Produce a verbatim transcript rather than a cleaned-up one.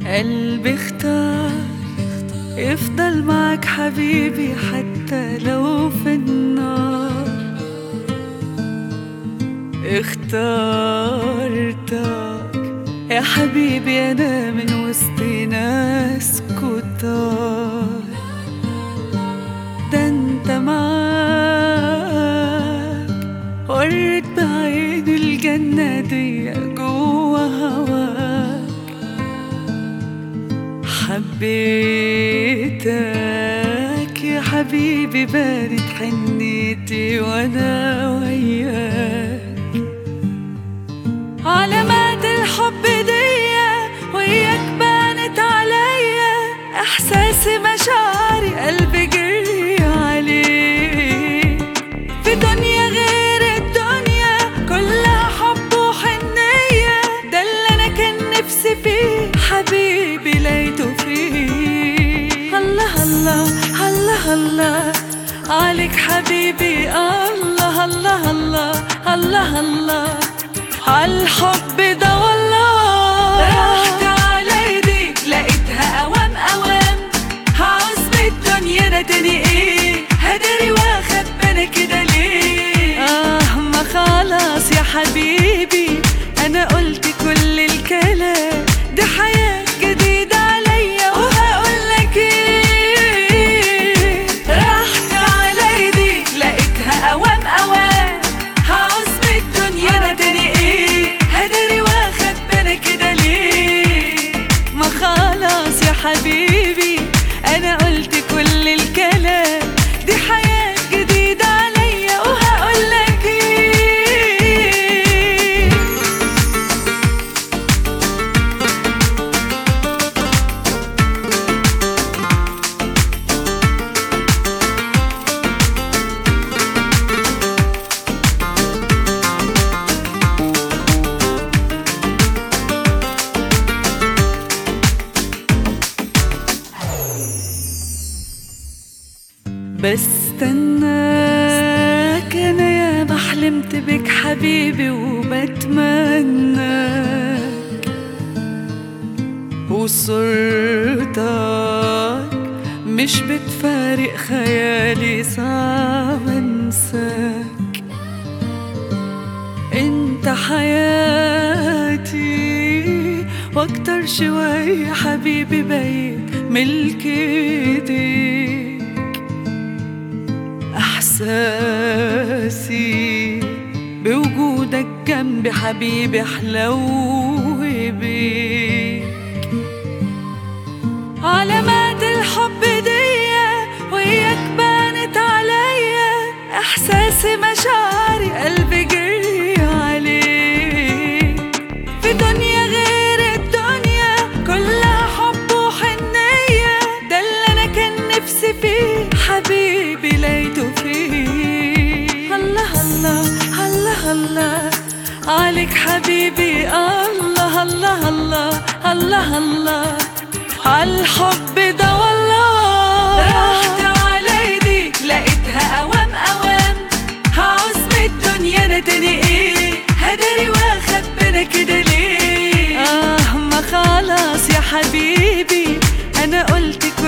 قلبي اختار يفضل معك حبيبي حتى لو في النار. اختارتك يا حبيبي أنا من وسط ناس كتار. ده انت معاك وريت بعين الجنة دي جوا هواك. حبيتك يا حبيبي بانت حنيتي وانا وياك. علامات الحب دي وياك بانت عليا، احساسي مشاعري قلبي جري عليك. في دنيا غير الدنيا كلها حب وحنية، ده اللي انا كان نفسي فيه حبيبي لقيته فيه. الله الله الله الله عليك حبيبي، الله الله الله الله الله عالحب ده والله. رحت على ايديك لقيتها اوام اوام، هعوز بالدنيا انا تاني ايه؟ هدري واخبي انا كده ليه؟ اه ما خلاص يا حبيبي انا قلت كل الكلام، دي حياة جديدة عليا وهقولك ايه. رحت على ايديك لقيتها اوام اوام، هعوز بالدنيا انا تاني ايه؟ هدري واخبي انا كده ليه؟ ما خلاص يا حبيبي انا قلت كل الكلام، دي حياة جديدة عليا وهقولك ايه. بستناك انا يا ما حلمت بك حبيبي وبتمناك، وصورتك مش بتفارق خيالي صعب انساك. انت حياتي واكتر شوية حبيبي بقيت ملك ايديك. احساسي بوجودك جنبي حبيبي حلو بيك. علامات الحب دي وياك بانت عليا، احساسي مشاعري قلبي جري عليك. في دنيا غير الدنيا كلها حب وحنية، ده اللي انا كان نفسي فيه حبيبي لقيته فيه. الله الله الله الله عليك حبيبي، الله الله الله الله الله عالحب ده والله. رحت على ايديك لقيتها اوام اوام، هعوز بالدنيا انا تاني ايه؟ هدري واخبي انا كده ليه؟ اه ما خلاص يا حبيبي انا قلت